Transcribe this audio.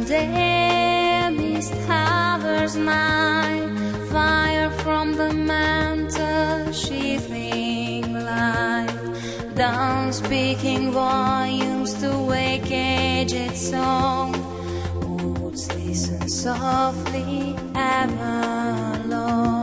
day mist hovers nigh, fire from the mantle sheathing light, down speaking volumes to wake aged song. Woods listen softly ever long.